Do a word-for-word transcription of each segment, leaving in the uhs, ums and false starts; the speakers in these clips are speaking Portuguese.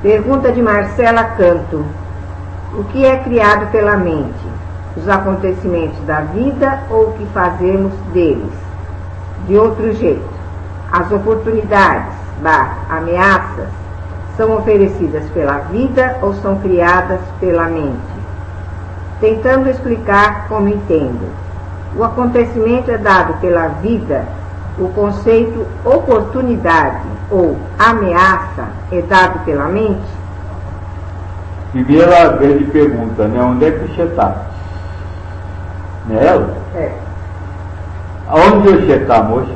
Pergunta de Marcela Canto. O que é criado pela mente? Os acontecimentos da vida ou o que fazemos deles? De outro jeito, as oportunidades, barra, ameaças, são oferecidas pela vida ou são criadas pela mente? Tentando explicar como entendo. O acontecimento é dado pela vida, o conceito oportunidade ou ameaça é dado pela mente? Primeira vez de pergunta, né? Onde é que você está? Não é ela? É. Aonde você está, moça?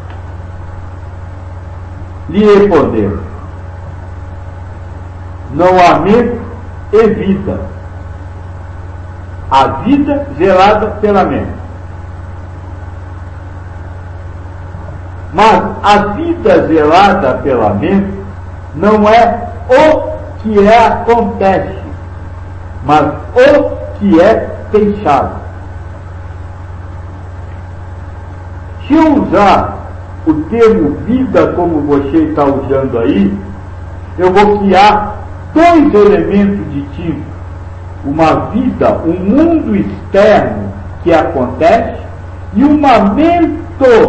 Lhe responder. Não há mente e vida. A vida zelada pela mente. Mas a vida zelada pela mente não é o que é acontece, mas o que é pensado. Se eu usar o termo vida como você está usando aí, eu vou criar dois elementos distintos. Uma vida, um mundo externo que acontece e uma mente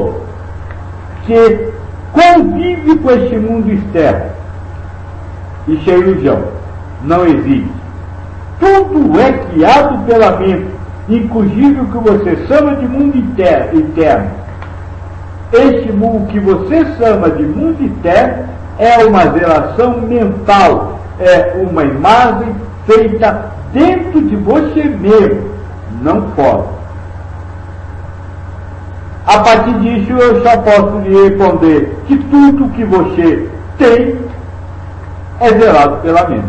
que convive com esse mundo externo. Isso é ilusão, não existe. Tudo é criado pela mente, inclusive o que você chama de mundo interno. Esse mundo que você chama de mundo interno é uma relação mental, é uma imagem feita dentro de você mesmo, não fora. A partir disso eu só posso lhe responder que tudo que você tem é zelado pela mente.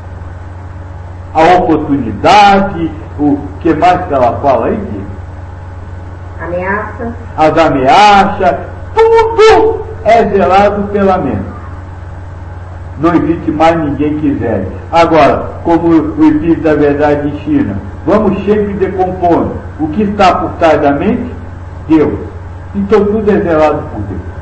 A oportunidade, o que mais que ela fala aí? Ameaça. As ameaças, tudo é zelado pela mente. Não existe mais ninguém que zele. Agora, como o Espírito da Verdade ensina, vamos sempre decompondo o que está por trás da mente? Deus. Então tudo é zelado por Deus.